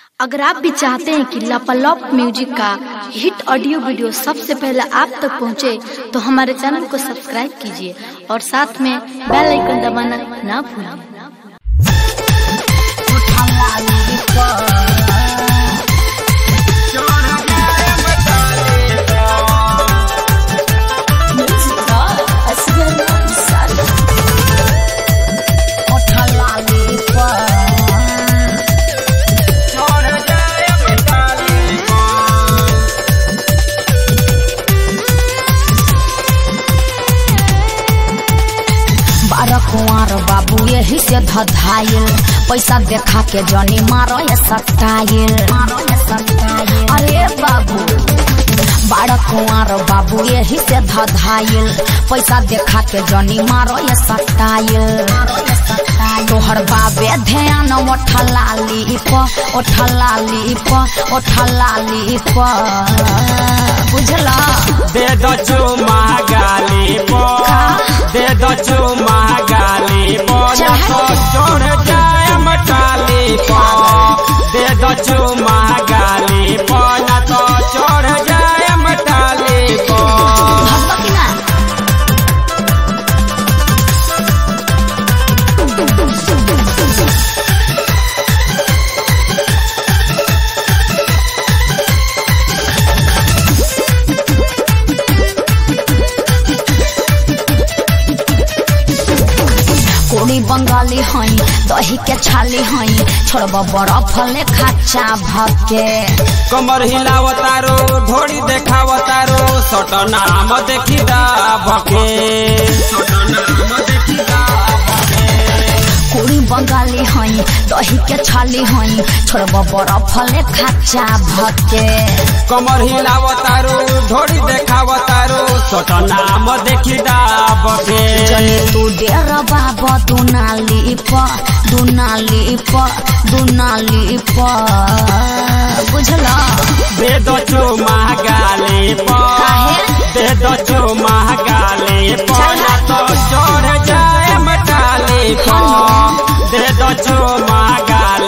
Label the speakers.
Speaker 1: अगर आप भी चाहते हैं कि लापालॉप म्यूजिक का हिट ऑडियो वीडियो सबसे पहले आप तक पहुंचे, तो हमारे चैनल को सब्सक्राइब कीजिए और साथ में बेल आइकन दबाना ना भूलिए।
Speaker 2: कुंवर बाबू यही से धधाइल, पैसा देखा के जनी मारो ये सटाइल। अरे बाबू बड़ा कुंवर बाबू यही से धधाइल, पैसा देखा के जनी मारो ये सटाइल। तोहर बाबे ध्यान ओठलाली प बुझला।
Speaker 3: दे दो चुमा गाली पो, दे दो चुमा गाली पो, ना तो छोड़ जाए मटाली पो। दे दो चुमा गाली पो, ना तो छोड़ जाए मटाली पो।
Speaker 2: कोड़ी बंगाली हई दही के छाली हई, छोड़ब बर्फ ले खाचा भके।
Speaker 3: कमर हिलावतारो ढोड़ी देखावतारो, सट नाम देखी दा भके।
Speaker 2: कोड़ी बंगाली हई दही के छाली हई, छोड़ब बर्फ ले खाचा भके।
Speaker 3: कमर हिलावतारो ढोड़ी देखावतारो, सट नाम देखी दा भके।
Speaker 2: चले तू डेर बाबा दुनाली प बुझला।
Speaker 3: दे दो चुमा गाली पो, दे दो चुमा गाली पो, ना तो छोड़ जाए मटाली पो। दे दो चुमा गाली